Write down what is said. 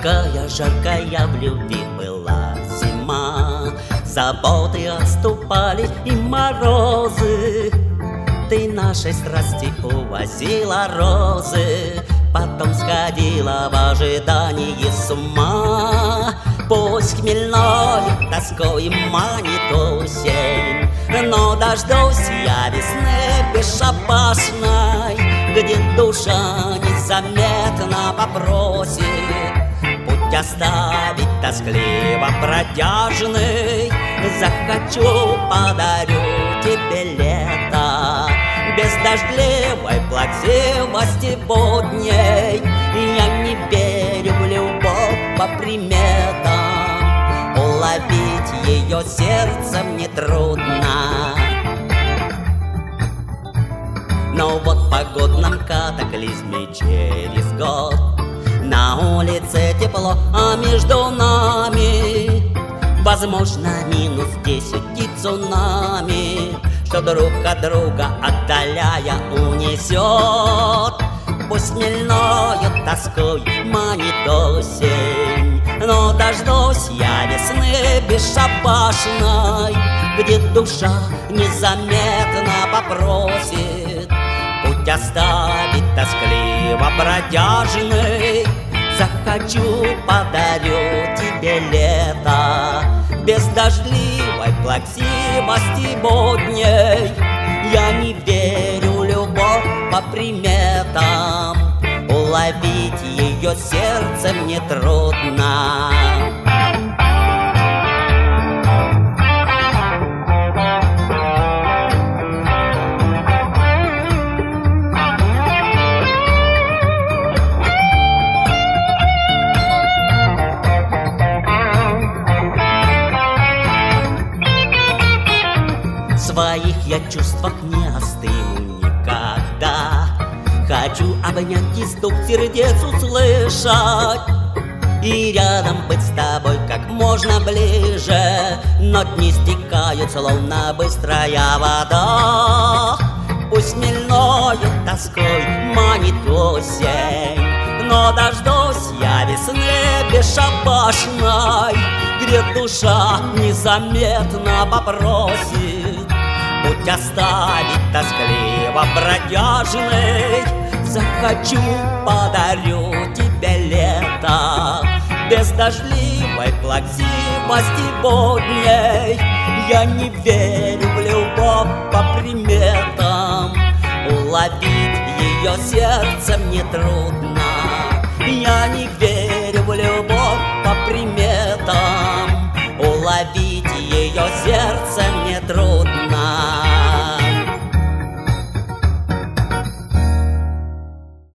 Какая жаркая в любви была зима, заботы отступали и морозы. Ты нашей страсти увозила розы, потом сходила в ожидании с ума. Пусть хмельной тоской манит осень, но дождусь я весны бесшабашной, где душа незаметно попросит путь оставить тоскливо протяжный. Захочу, подарю тебе лето без дождливой плаксивости будней. Я не верю в любовь по приметам, уловить ее сердцем нетрудно. Но вот в погодном катаклизме через год на улице тепло, а между нами возможно -10 и цунами, что друг от друга отдаляя унесет. Пусть хмельною тоской манит осень, но дождусь я весны бесшабашной, где душа незаметно попросит путь оставить тоскливо протяжный. Захочу, подарю тебе лето без дождливой плаксивости будней. Я не верю в любовь по приметам, уловить ее сердцем нетрудно. В своих я чувствах не остыну никогда. Хочу обнять и стук сердец услышать, и рядом быть с тобой как можно ближе. Но дни стекают, словно быстрая вода. Пусть хмельною тоской манит осень, но дождусь я весны бесшабашной, где душа незаметно попросит путь оставить тоскливо протяжный. Захочу, подарю тебе лето без дождливой плаксивости будней. Я не верю в любовь по приметам, уловить ее сердцем нетрудно. Я не верю